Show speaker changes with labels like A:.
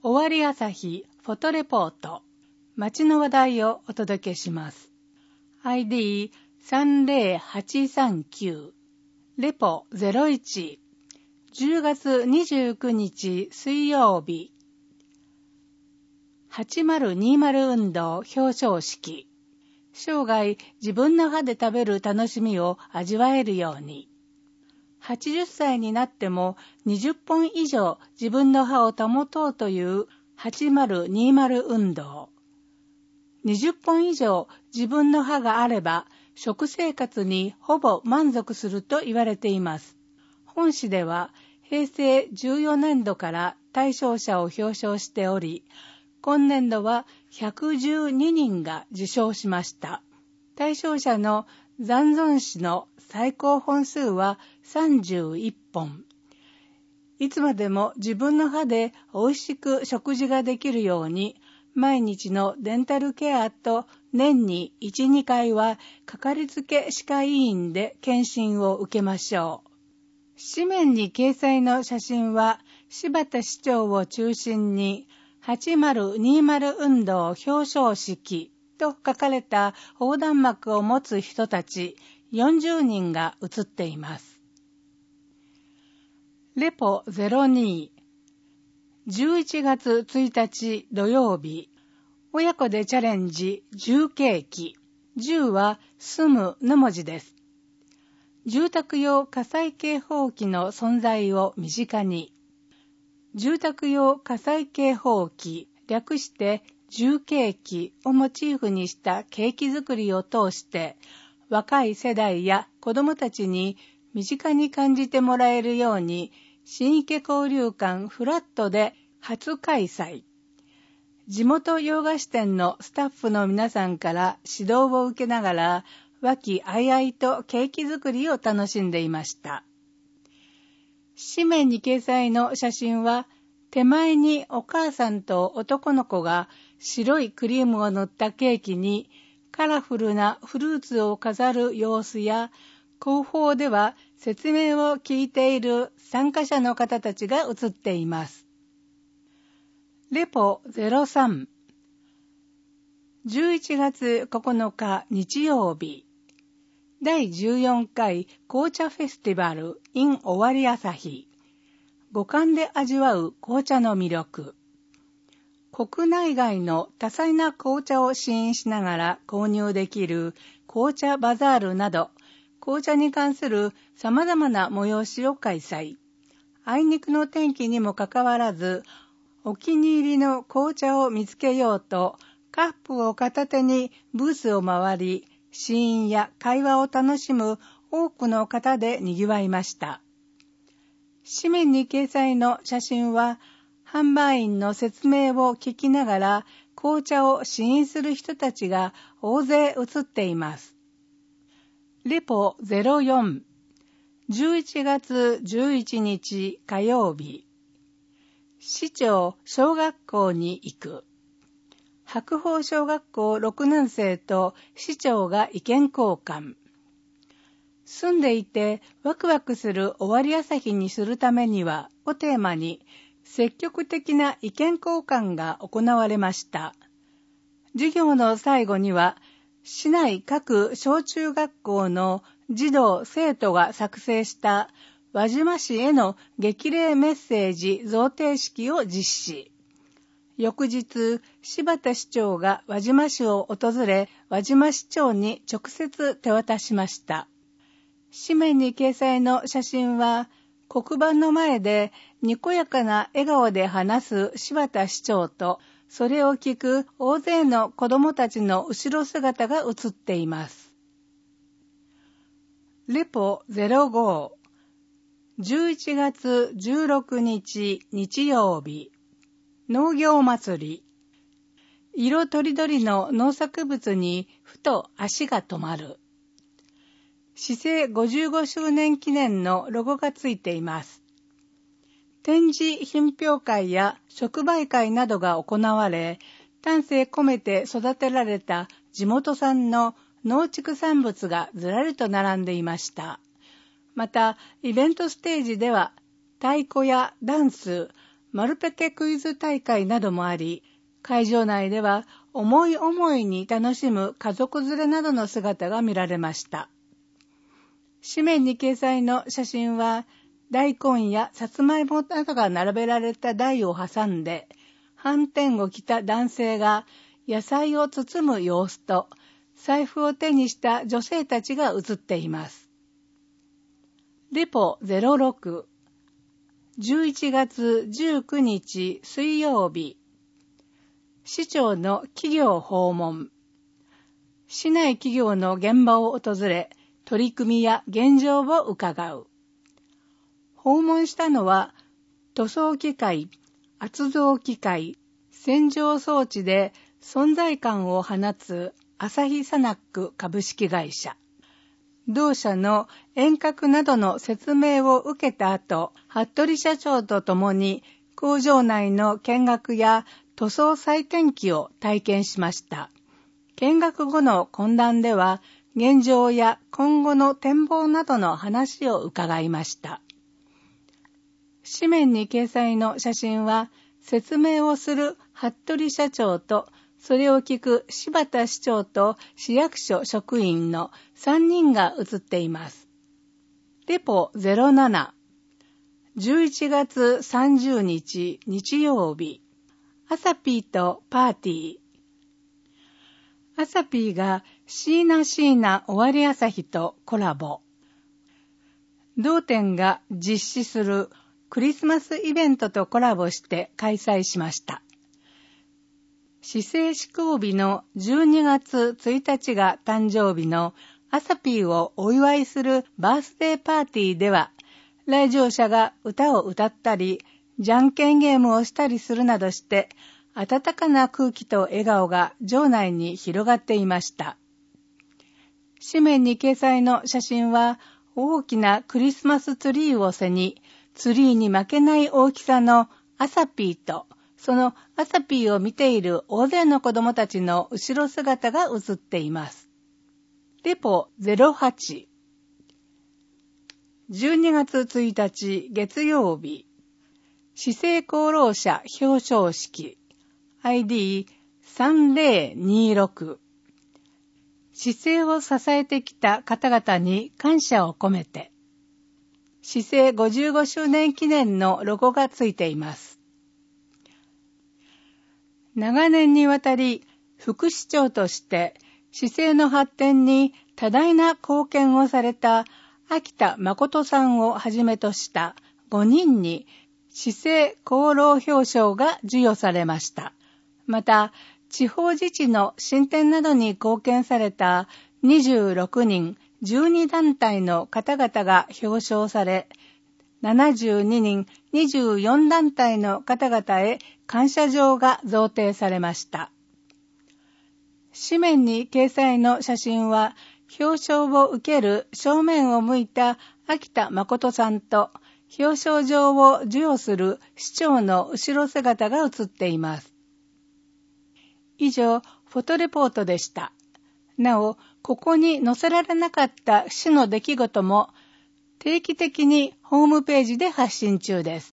A: 終わり朝日フォトレポート、街の話題をお届けします。ID30839 レポ01 10月29日水曜日、8020運動表彰式。生涯自分の歯で食べる楽しみを味わえるように。80歳になっても20本以上自分の歯を保とうという8020運動。20本以上自分の歯があれば食生活にほぼ満足すると言われています。本誌では平成14年度から対象者を表彰しており、今年度は112人が受賞しました。対象者の残存歯の最高本数は31本。いつまでも自分の歯で美味しく食事ができるように、毎日のデンタルケアと年に1、2回はかかりつけ歯科医院で検診を受けましょう。紙面に掲載の写真は柴田市長を中心に8020運動表彰式と書かれた横断幕を持つ人たち40人が写っています。レポ02 11月1日土曜日、親子でチャレンジ10ケーキ。10は住むの文字です。住宅用火災警報器の存在を身近に。住宅用火災警報器、略して10ケーキをモチーフにしたケーキ作りを通して、若い世代や子どもたちに身近に感じてもらえるように、新池交流館フラットで初開催。地元洋菓子店のスタッフの皆さんから指導を受けながら、和気あいあいとケーキ作りを楽しんでいました。紙面に掲載の写真は、手前にお母さんと男の子が白いクリームを塗ったケーキにカラフルなフルーツを飾る様子や、後方では説明を聞いている参加者の方たちが写っています。レポ03 11月9日日曜日、第14回紅茶フェスティバル in 終わり朝日。五感で味わう紅茶の魅力。国内外の多彩な紅茶を試飲しながら購入できる紅茶バザールなど、紅茶に関する様々な催しを開催。あいにくの天気にもかかわらず、お気に入りの紅茶を見つけようと、カップを片手にブースを回り、試飲や会話を楽しむ多くの方で賑わいました。紙面に掲載の写真は、販売員の説明を聞きながら紅茶を試飲する人たちが大勢写っています。レポ04 11月11日火曜日、市長小学校に行く。白鳳小学校6年生と市長が意見交換。住んでいてワクワクする終わり朝日にするためにはをテーマに積極的な意見交換が行われました。授業の最後には市内各小中学校の児童生徒が作成した輪島市への激励メッセージ贈呈式を実施。翌日、柴田市長が輪島市を訪れ、輪島市長に直接手渡しました。紙面に掲載の写真は、黒板の前でにこやかな笑顔で話す柴田市長と、それを聞く大勢の子どもたちの後ろ姿が写っています。レポ05 11月16日日曜日、農業祭り。色とりどりの農作物にふと足が止まる。市政55周年記念のロゴがついています。展示品評会や直売会などが行われ、丹精込めて育てられた地元産の農畜産物がずらりと並んでいました。また、イベントステージでは太鼓やダンス、 マルペケクイズ大会などもあり、会場内では思い思いに楽しむ家族連れなどの姿が見られました。紙面に掲載の写真は、大根やさつまいもなどが並べられた台を挟んで、はんてんを着た男性が野菜を包む様子と、財布を手にした女性たちが写っています。レポ06、11月19日水曜日、市長の企業訪問。市内企業の現場を訪れ、取り組みや現状を伺う。訪問したのは、塗装機械、圧造機械、洗浄装置で存在感を放つ朝日サナック株式会社。同社の遠隔などの説明を受けた後、服部社長と共に工場内の見学や塗装再研機を体験しました。見学後の懇談では、現状や今後の展望などの話を伺いました。紙面に掲載の写真は、説明をする服部社長と、それを聞く柴田市長と市役所職員の3人が写っています。レポ07、11月30日日曜日、アサピーとパーティー。アサピーがシーナシーナ終わり朝日とコラボ。同店が実施するクリスマスイベントとコラボして開催しました。市政施行日の12月1日が誕生日のアサピーをお祝いするバースデーパーティーでは、来場者が歌を歌ったり、じゃんけんゲームをしたりするなどして、温かな空気と笑顔が場内に広がっていました。紙面に掲載の写真は、大きなクリスマスツリーを背に、ツリーに負けない大きさのアサピーと、そのアサピーを見ている大勢の子供たちの後ろ姿が写っています。レポ08、12月1日月曜日、市政功労者表彰式 ID3026、市政を支えてきた方々に感謝を込めて、市政55周年記念のロゴがついています。長年にわたり副市長として市政の発展に多大な貢献をされた秋田誠さんをはじめとした5人に市政功労表彰が授与されました。また、地方自治の進展などに貢献された26人12団体の方々が表彰され、72人24団体の方々へ感謝状が贈呈されました。紙面に掲載の写真は、表彰を受ける正面を向いた秋田誠さんと、表彰状を授与する市長の後ろ姿が写っています。以上、フォトレポートでした。なお、ここに載せられなかった市の出来事も、定期的にホームページで発信中です。